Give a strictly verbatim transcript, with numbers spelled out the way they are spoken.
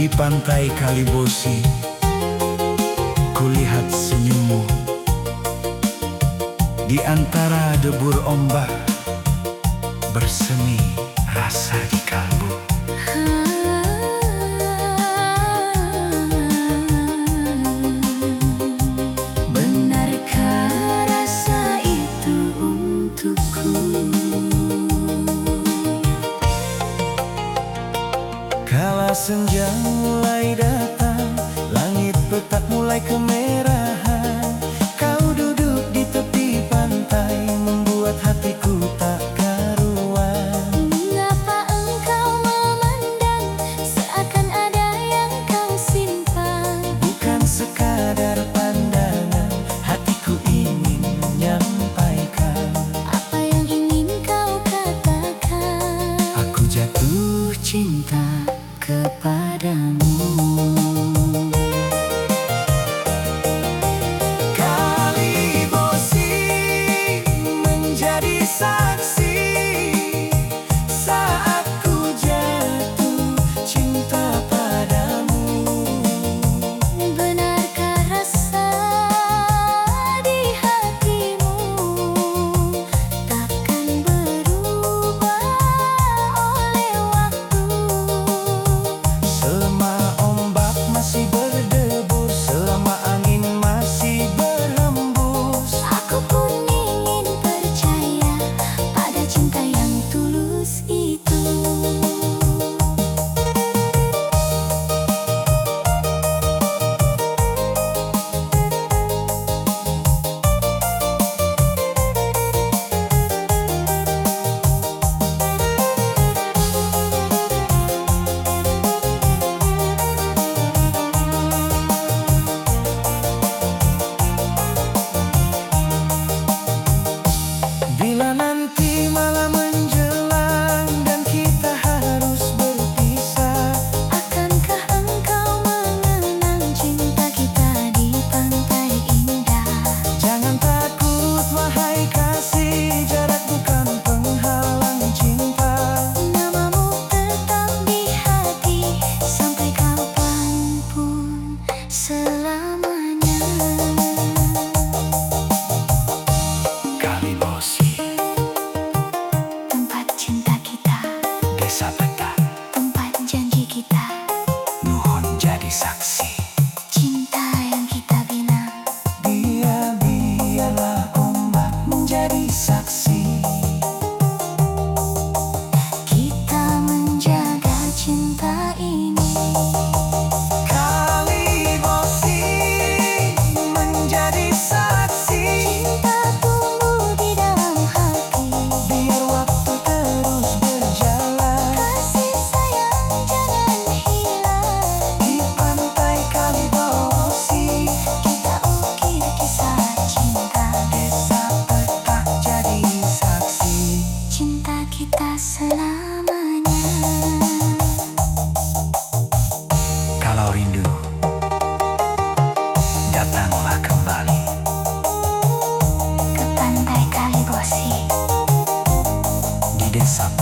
Di pantai Kalibosi, kulihat senyummu. Di antara debur ombak, bersemi rasa di kalbu. Benarkah rasa itu untukku? Kala senja mulai datang, langit petak mulai kemerahan. Kau duduk di tepi pantai, membuat hatiku tak karuan. Mengapa engkau memandang seakan ada yang kau simpan? Bukan sekadar pandangan, hatiku ingin menyampaikan Apa yang ingin kau katakan? aku jatuh cinta kepadamu. Kalibosi menjadi saksi saat ku jatuh cinta padamu. Benarkah rasa di hatimu takkan berubah oleh waktu? Selama ombak masih berdebur, selama angin masih berhembus, Aku pun ingin percaya pada cinta yang tulus itu. bila nanti malam menjelang dan kita harus berpisah, Akankah engkau mengenang cinta kita di pantai indah? jangan takut wahai kasih, jarak bukan penghalang cinta. Namamu tetap di hati sampai kapanpun selamanya. Kalibosi, Tempat cinta kita, desa peta, tempat janji kita, nuhun jadi saksi. cinta yang kita bina. Dia biarlah ombak menjadi saksi. Kita menjaga cinta ini. Kalibosi menjadi saksi. Cinta tumbuh di dalam hati. Biar waktu terus berjalan, Kasih sayang jangan hilang. di pantai Kalibosi, Kita ukir kisah cinta. desa petak jadi saksi. Cinta kita selamanya. Kalau rindu, datanglah kembali. Ke pantai Kalibosi. Di desa